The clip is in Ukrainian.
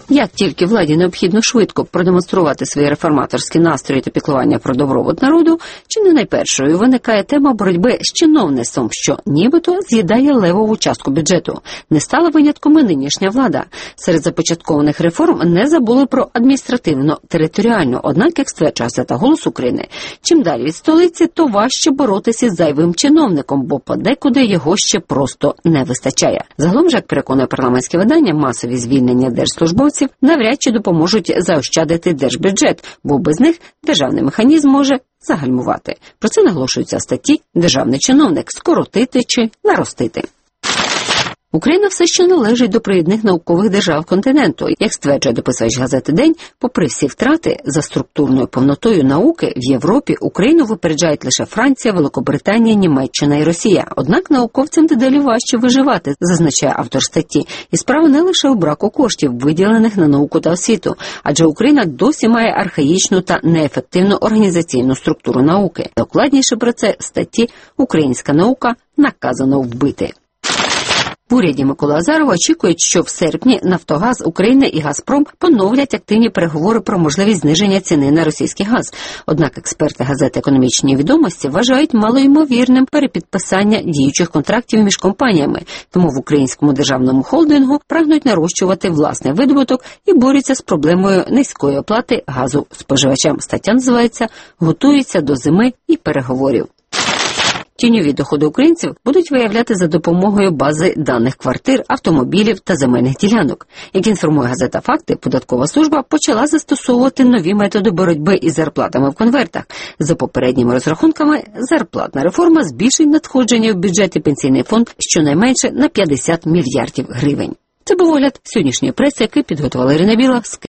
Як тільки владі необхідно швидко продемонструвати свої реформаторські настрої та піклування про добробут народу, чи не найпершою виникає тема боротьби з чиновництвом, що нібито з'їдає левову частку бюджету. Не стала винятком і нинішня влада. Серед започаткованих реформ не забули про адміністративно-територіальну, однак, як стверджує газета «Голос України», чим далі від столиці, то важче боротися з зайвим чиновником, бо подекуди його ще просто не вистачає. Загалом же, як переконує парламентське видання, масові звільнення держслужбовців навряд чи допоможуть заощадити держбюджет, бо без них державний механізм може загальмувати. Про це наголошується в статті «Державний чиновник. Скоротити чи наростити». Україна все ще належить до провідних наукових держав континенту. Як стверджує дописувач газети «День», попри всі втрати за структурною повнотою науки, в Європі Україну випереджають лише Франція, Великобританія, Німеччина і Росія. Однак науковцям дедалі важче виживати, зазначає автор статті. І справа не лише у браку коштів, виділених на науку та освіту, адже Україна досі має архаїчну та неефективну організаційну структуру науки. Докладніше про це в статті «Українська наука наказано вбити». В уряді Миколи Азарова очікують, що в серпні «Нафтогаз України» і «Газпром» поновлять активні переговори про можливість зниження ціни на російський газ. Однак експерти газети «Економічні відомості» вважають малоймовірним перепідписання діючих контрактів між компаніями. Тому в українському державному холдингу прагнуть нарощувати власний видобуток і борються з проблемою низької оплати газу споживачам. Стаття називається «Готуються до зими і переговорів». Тіньові доходи українців будуть виявляти за допомогою бази даних квартир, автомобілів та земельних ділянок. Як інформує газета «Факти», податкова служба почала застосовувати нові методи боротьби із зарплатами в конвертах. За попередніми розрахунками, зарплатна реформа збільшить надходження в бюджет і пенсійний фонд щонайменше на 50 мільярдів гривень. Це був огляд сьогоднішньої преси, який підготувала Ірина Біла.